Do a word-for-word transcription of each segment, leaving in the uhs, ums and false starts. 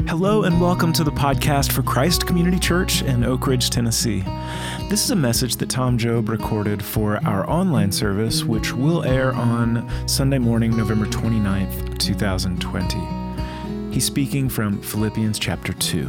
Hello and welcome to the podcast for Christ Community Church in Oak Ridge, Tennessee. This is a message that Tom Job recorded for our online service, which will air on Sunday morning, November twenty-ninth, twenty twenty. He's speaking from Philippians chapter two.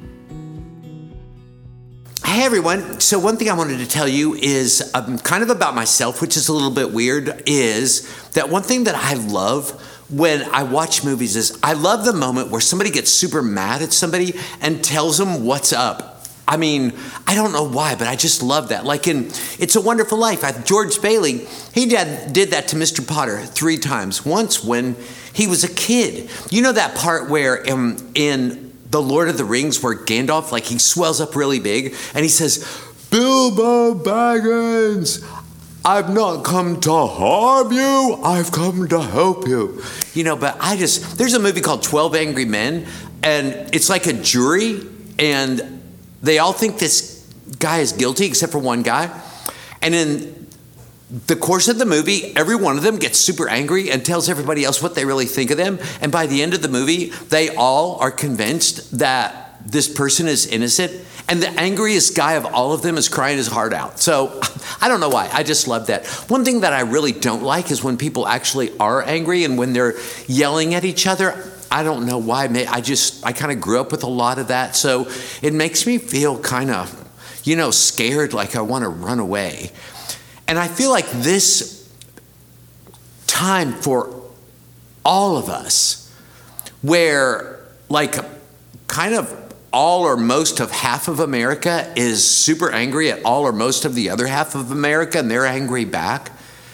Hey everyone, so one thing I wanted to tell you is um, kind of about myself, which is a little bit weird, is that one thing that I love when I watch movies is I love the moment where somebody gets super mad at somebody and tells them what's up. I mean, I don't know why, but I just love that. Like in It's a Wonderful Life, I, George Bailey, he did, did that to Mister Potter three times. Once when he was a kid. You know that part where um, in The Lord of the Rings where Gandalf, like he swells up really big and he says, Bilbo Baggins, I've not come to harm you, I've come to help you. You know, but I just, there's a movie called twelve Angry Men, and it's like a jury, and they all think this guy is guilty except for one guy. And in the course of the movie, every one of them gets super angry and tells everybody else what they really think of them. And by the end of the movie, they all are convinced that this person is innocent. And the angriest guy of all of them is crying his heart out. So I don't know why. I just love that. One thing that I really don't like is when people actually are angry and when they're yelling at each other. I don't know why. I just, I kind of grew up with a lot of that. So it makes me feel kind of, you know, scared, like I want to run away. And I feel like this time for all of us, where like kind of all or most of half of America is super angry at all or most of the other half of America, and they're angry back.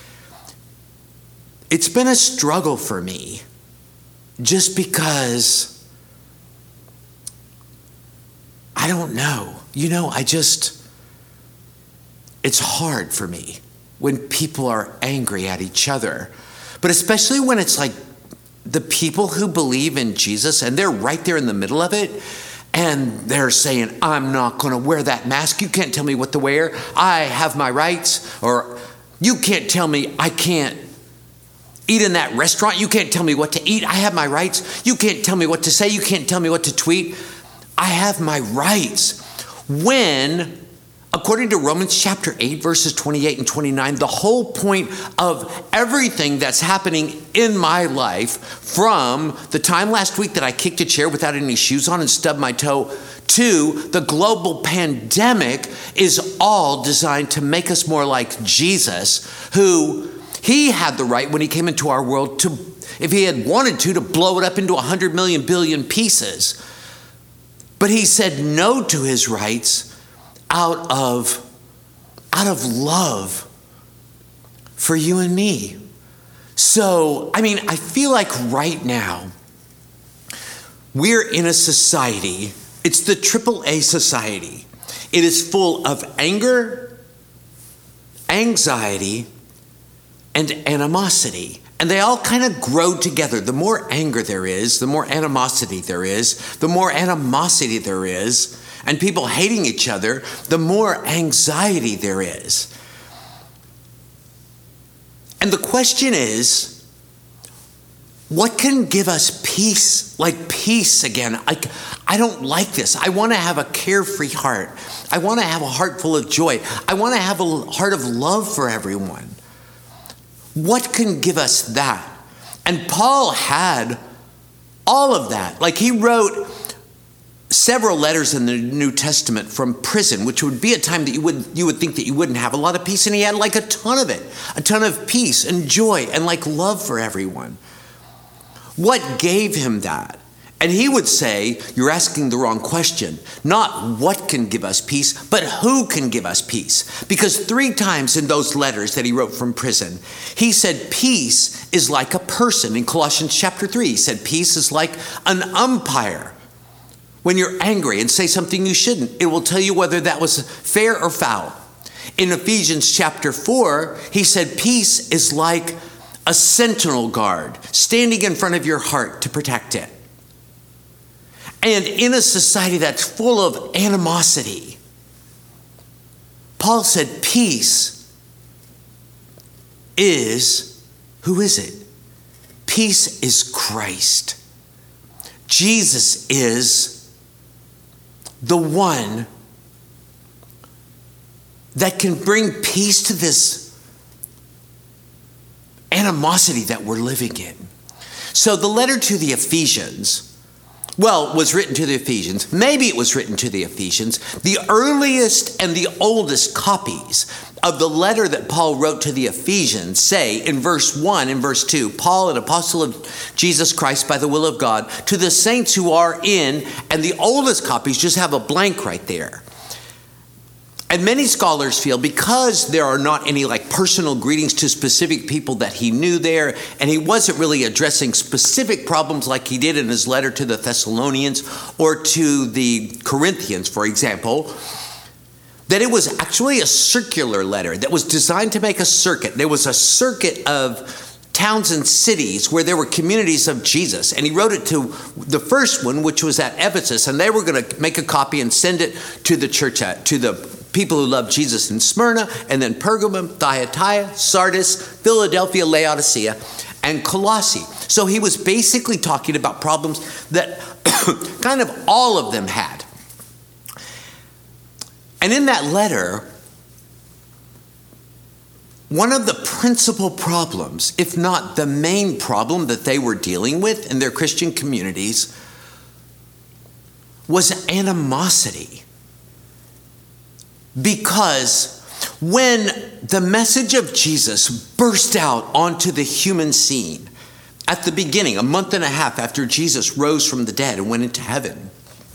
It's been a struggle for me just because I don't know. You know, I just, it's hard for me when people are angry at each other, but especially when it's like the people who believe in Jesus and they're right there in the middle of it. And they're saying, I'm not going to wear that mask. You can't tell me what to wear. I have my rights. Or you can't tell me I can't eat in that restaurant. You can't tell me what to eat. I have my rights. You can't tell me what to say. You can't tell me what to tweet. I have my rights. When, according to Romans chapter eight, verses twenty-eight and twenty-nine, the whole point of everything that's happening in my life, from the time last week that I kicked a chair without any shoes on and stubbed my toe, to the global pandemic, is all designed to make us more like Jesus, who he had the right when he came into our world to, if he had wanted to, to blow it up into one hundred million billion pieces. But he said no to his rights out of, out of love for you and me. So, I mean, I feel like right now we're in a society, it's the triple A society. It is full of anger, anxiety, and animosity. And they all kind of grow together. The more anger there is, the more animosity there is, the more animosity there is, and people hating each other, the more anxiety there is. And the question is, what can give us peace? Like peace again. Like, I don't like this. I want to have a carefree heart. I want to have a heart full of joy. I want to have a heart of love for everyone. What can give us that? And Paul had all of that. Like he wrote several letters in the New Testament from prison, which would be a time that you would you would think that you wouldn't have a lot of peace, and he had like a ton of it, a ton of peace and joy and like love for everyone. What gave him that? And he would say, you're asking the wrong question. Not what can give us peace, but who can give us peace? Because three times in those letters that he wrote from prison, he said peace is like a person. In Colossians chapter three, he said peace is like an umpire. When you're angry and say something you shouldn't, it will tell you whether that was fair or foul. In Ephesians chapter four, he said peace is like a sentinel guard standing in front of your heart to protect it. And in a society that's full of animosity, Paul said peace is, who is it? Peace is Christ. Jesus is the one that can bring peace to this animosity that we're living in. So the letter to the Ephesians, well, was written to the Ephesians. Maybe it was written to the Ephesians. The earliest and the oldest copies of the letter that Paul wrote to the Ephesians say in verse one and verse two, Paul, an apostle of Jesus Christ by the will of God, to the saints who are in, and the oldest copies just have a blank right there. And many scholars feel because there are not any like personal greetings to specific people that he knew there, and he wasn't really addressing specific problems like he did in his letter to the Thessalonians or to the Corinthians, for example, that it was actually a circular letter that was designed to make a circuit. There was a circuit of towns and cities where there were communities of Jesus. And he wrote it to the first one, which was at Ephesus, and they were going to make a copy and send it to the church, at, to the people who love Jesus in Smyrna, and then Pergamum, Thyatira, Sardis, Philadelphia, Laodicea, and Colossae. So he was basically talking about problems that kind of all of them had. And in that letter, one of the principal problems, if not the main problem that they were dealing with in their Christian communities, was animosity. Because when the message of Jesus burst out onto the human scene at the beginning, a month and a half after Jesus rose from the dead and went into heaven,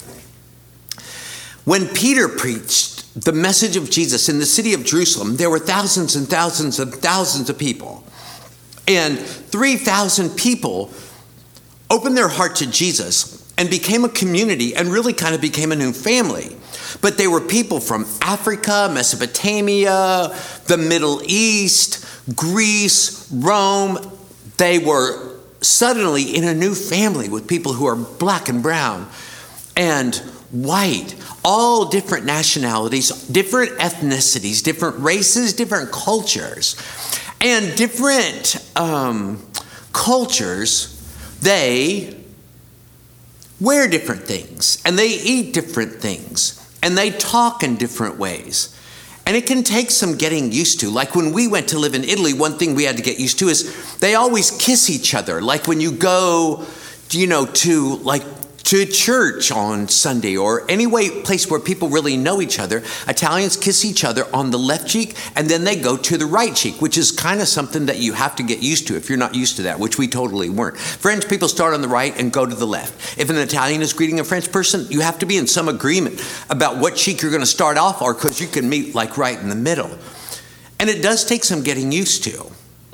when Peter preached the message of Jesus in the city of Jerusalem, there were thousands and thousands and thousands of people. And three thousand people opened their heart to Jesus and became a community and really kind of became a new family. But they were people from Africa, Mesopotamia, the Middle East, Greece, Rome. They were suddenly in a new family with people who are black and brown and white, all different nationalities, different ethnicities, different races, different cultures. And different um, cultures, they wear different things, and they eat different things, and they talk in different ways. And it can take some getting used to. Like when we went to live in Italy, one thing we had to get used to is they always kiss each other. Like when you go, you know, to like to church on Sunday or any way, place where people really know each other, Italians kiss each other on the left cheek and then they go to the right cheek, which is kind of something that you have to get used to if you're not used to that, which we totally weren't. French people start on the right and go to the left. If an Italian is greeting a French person, you have to be in some agreement about what cheek you're going to start off or because you can meet like right in the middle. And it does take some getting used to.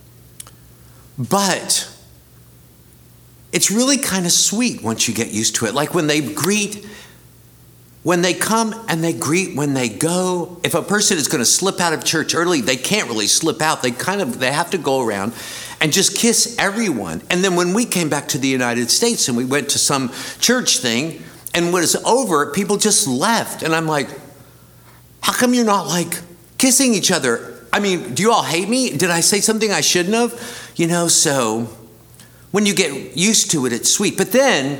But it's really kind of sweet once you get used to it. Like when they greet, when they come and they greet when they go. If a person is going to slip out of church early, they can't really slip out. They kind of, they have to go around and just kiss everyone. And then when we came back to the United States and we went to some church thing and when it's over, people just left. And I'm like, how come you're not like kissing each other? I mean, do you all hate me? Did I say something I shouldn't have? You know, so when you get used to it, it's sweet. But then,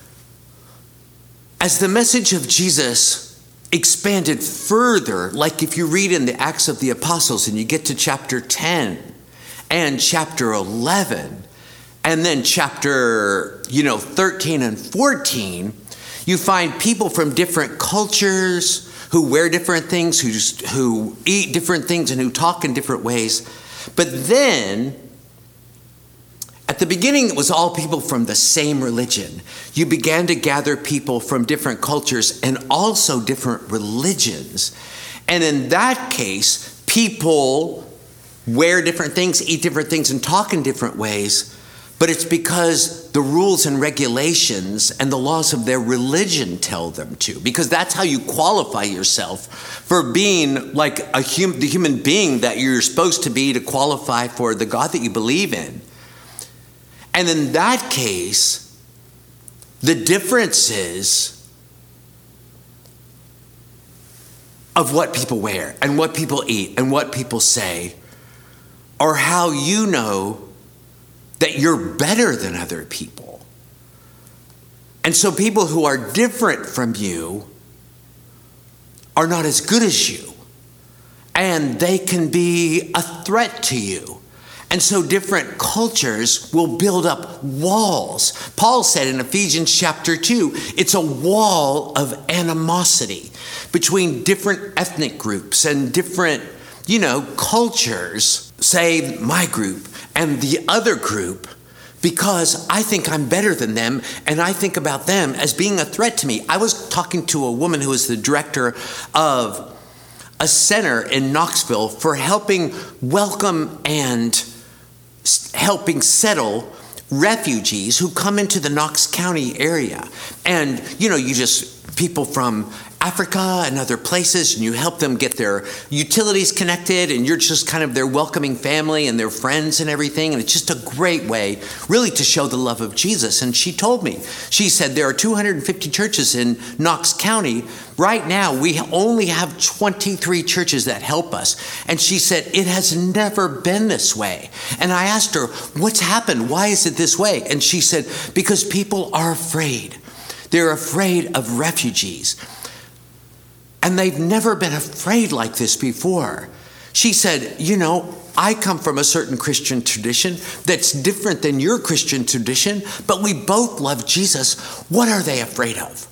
as the message of Jesus expanded further, like if you read in the Acts of the Apostles and you get to chapter ten and chapter eleven, and then chapter, you know, thirteen and fourteen, you find people from different cultures who wear different things, who, who eat different things, and who talk in different ways. But then, at the beginning, it was all people from the same religion. You began to gather people from different cultures and also different religions. And in that case, people wear different things, eat different things, and talk in different ways. But it's because the rules and regulations and the laws of their religion tell them to. Because that's how you qualify yourself for being like a hum- the human being that you're supposed to be to qualify for the God that you believe in. And in that case, the differences of what people wear and what people eat and what people say are how you know that you're better than other people. And so people who are different from you are not as good as you. And they can be a threat to you. And so different cultures will build up walls. Paul said in Ephesians chapter two, it's a wall of animosity between different ethnic groups and different, you know, cultures, say my group and the other group, because I think I'm better than them and I think about them as being a threat to me. I was talking to a woman who is the director of a center in Knoxville for helping welcome and helping settle refugees who come into the Knox County area. And, you know, you just, people from Africa and other places, and you help them get their utilities connected, and you're just kind of their welcoming family and their friends and everything. And it's just a great way, really, to show the love of Jesus. And she told me, she said, there are two hundred fifty churches in Knox County. Right now, we only have twenty-three churches that help us. And she said, it has never been this way. And I asked her, what's happened? Why is it this way? And she said, because people are afraid. They're afraid of refugees. And they've never been afraid like this before. She said, you know, I come from a certain Christian tradition that's different than your Christian tradition, but we both love Jesus. What are they afraid of?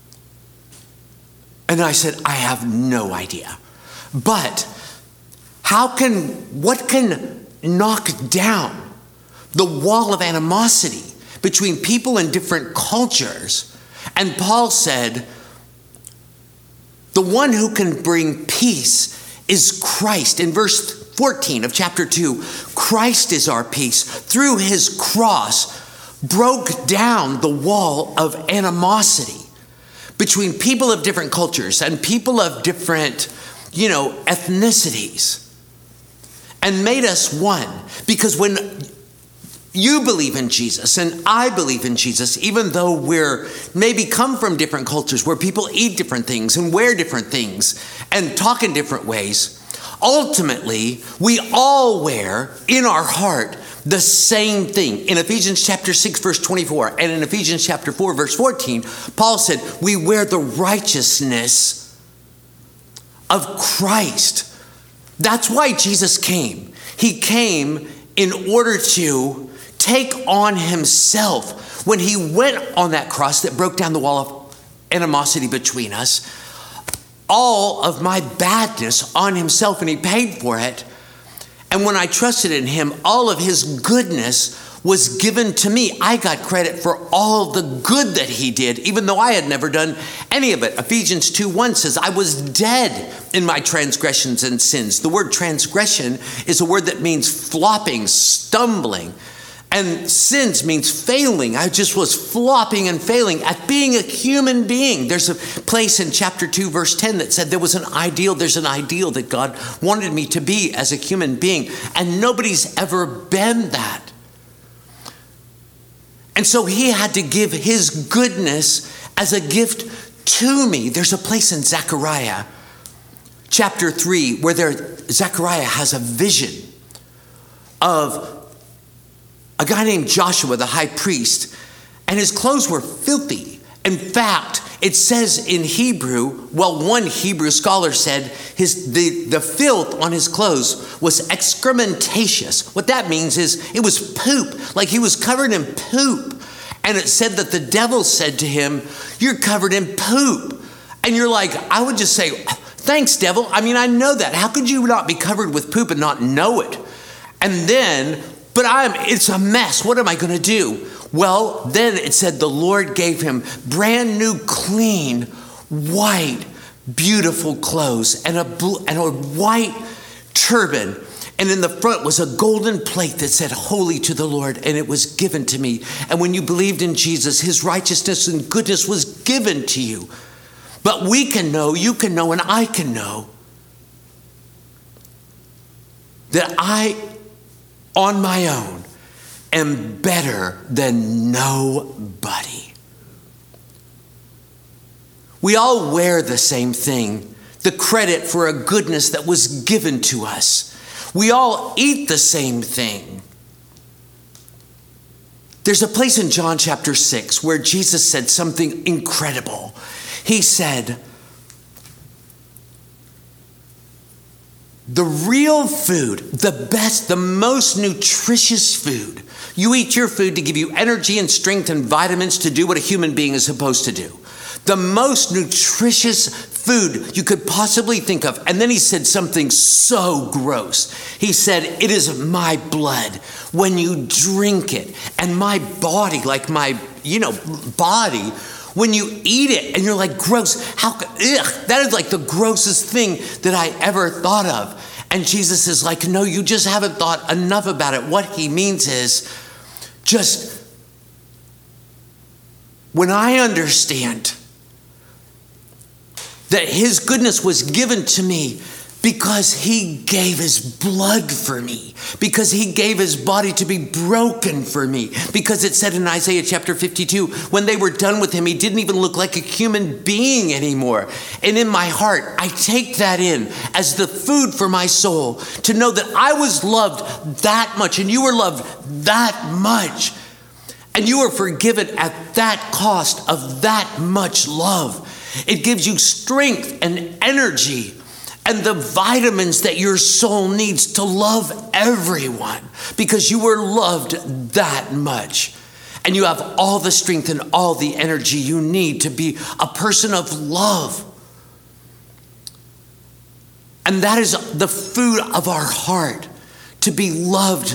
And I said, I have no idea. But how can, what can knock down the wall of animosity between people in different cultures? And Paul said, the one who can bring peace is Christ. In verse fourteen of chapter two, Christ is our peace. Through his cross, broke down the wall of animosity between people of different cultures and people of different, you know, ethnicities, and made us one. Because when you believe in Jesus and I believe in Jesus, even though we're maybe come from different cultures where people eat different things and wear different things and talk in different ways, ultimately we all wear in our heart the same thing. In Ephesians chapter six, verse twenty-four, and in Ephesians chapter four, verse fourteen, Paul said, we wear the righteousness of Christ. That's why Jesus came. He came in order to take on himself, when he went on that cross that broke down the wall of animosity between us, all of my badness on himself, and he paid for it. And when I trusted in him, all of his goodness was given to me. I got credit for all the good that he did, even though I had never done any of it. Ephesians two one says, I was dead in my transgressions and sins. The word transgression is a word that means flopping, stumbling. And sins means failing. I just was flopping and failing at being a human being. There's a place in chapter two, verse ten that said there was an ideal. There's an ideal that God wanted me to be as a human being. And nobody's ever been that. And so he had to give his goodness as a gift to me. There's a place in Zechariah chapter three where there, Zechariah has a vision of a guy named Joshua, the high priest, and his clothes were filthy. In fact, it says in Hebrew, well, one Hebrew scholar said his the, the filth on his clothes was excrementatious. What that means is it was poop, like he was covered in poop. And it said that the devil said to him, you're covered in poop. And you're like, I would just say, thanks, devil. I mean, I know that. How could you not be covered with poop and not know it? And then, but I'm, it's a mess. What am I going to do? Well, then it said the Lord gave him brand new, clean, white, beautiful clothes and a blue, and a white turban. And in the front was a golden plate that said, holy to the Lord, and it was given to me. And when you believed in Jesus, his righteousness and goodness was given to you. But we can know, you can know, and I can know that I, on my own, am better than nobody. We all wear the same thing, the credit for a goodness that was given to us. We all eat the same thing. There's a place in John chapter six where Jesus said something incredible. He said, the real food, the best, the most nutritious food, you eat your food to give you energy and strength and vitamins to do what a human being is supposed to do. The most nutritious food you could possibly think of. And then he said something so gross. He said, it is my blood when you drink it, and my body, like my, you know, body, when you eat it. And you're like, gross, how, ugh, that is like the grossest thing that I ever thought of. And Jesus is like, no, you just haven't thought enough about it. What he means is just, when I understand that his goodness was given to me because he gave his blood for me, because he gave his body to be broken for me, because it said in Isaiah chapter fifty-two, when they were done with him, he didn't even look like a human being anymore. And in my heart, I take that in as the food for my soul, to know that I was loved that much and you were loved that much. And you were forgiven at that cost of that much love. It gives you strength and energy and the vitamins that your soul needs to love everyone, because you were loved that much. And you have all the strength and all the energy you need to be a person of love. And that is the food of our heart, to be loved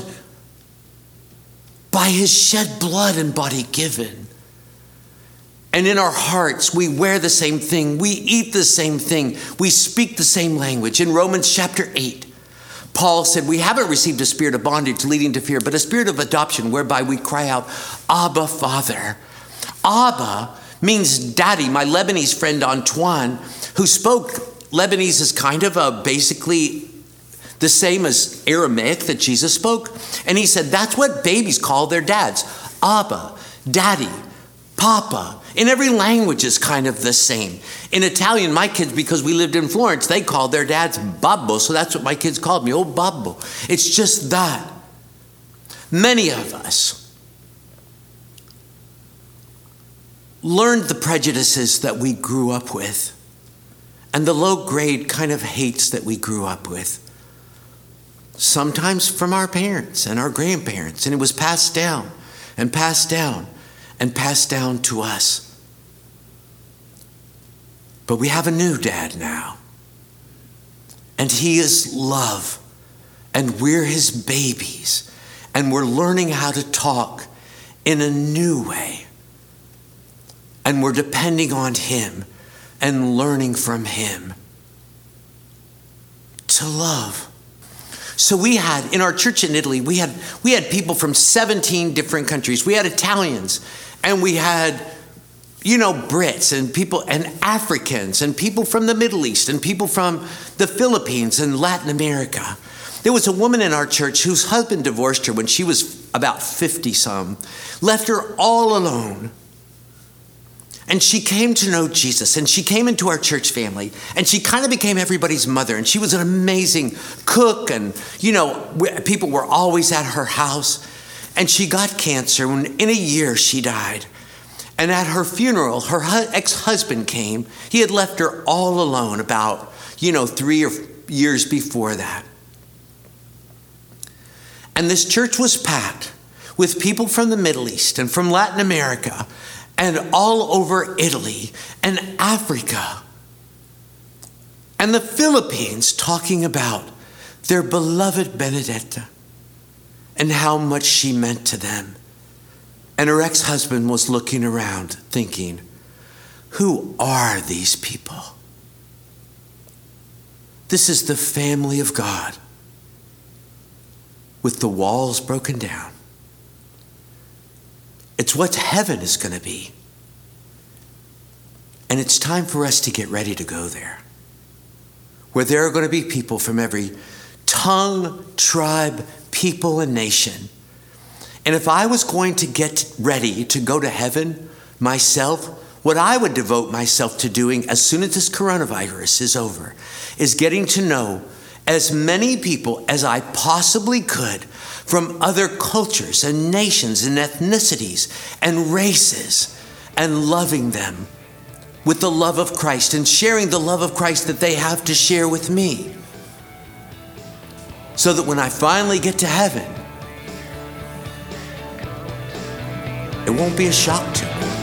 by his shed blood and body given. And in our hearts, we wear the same thing. We eat the same thing. We speak the same language. In Romans chapter eight, Paul said, we haven't received a spirit of bondage leading to fear, but a spirit of adoption whereby we cry out, Abba, Father. Abba means daddy. My Lebanese friend Antoine, who spoke Lebanese, is kind of a basically the same as Aramaic that Jesus spoke. And he said, that's what babies call their dads. Abba, daddy, Papa. In every language is kind of the same. In Italian, my kids, because we lived in Florence, they called their dads Babbo. So that's what my kids called me, oh Babbo. It's just that. Many of us learned the prejudices that we grew up with and the low grade kind of hates that we grew up with. Sometimes from our parents and our grandparents. And it was passed down and passed down and passed down to us. But we have a new dad now. And he is love. And we're his babies. And we're learning how to talk in a new way. And we're depending on him and learning from him to love. So we had, in our church in Italy, we had we had people from seventeen different countries. We had Italians, and we had, you know, Brits and people and Africans and people from the Middle East and people from the Philippines and Latin America. There was a woman in our church whose husband divorced her when she was about fifty some, left her all alone. And she came to know Jesus, and she came into our church family, and she kind of became everybody's mother. And she was an amazing cook, and, you know, people were always at her house. And she got cancer, and in a year she died. And at her funeral, her ex-husband came. He had left her all alone about, you know, three or years before that. And this church was packed with people from the Middle East and from Latin America and all over Italy and Africa and the Philippines, talking about their beloved Benedetta and how much she meant to them. And her ex-husband was looking around thinking, who are these people? This is the family of God with the walls broken down. It's what heaven is going to be. And it's time for us to get ready to go there, where there are going to be people from every tongue, tribe, people, and nation. And if I was going to get ready to go to heaven myself, what I would devote myself to doing as soon as this coronavirus is over is getting to know as many people as I possibly could from other cultures and nations and ethnicities and races, and loving them with the love of Christ and sharing the love of Christ that they have to share with me. So that when I finally get to heaven, it won't be a shock to me.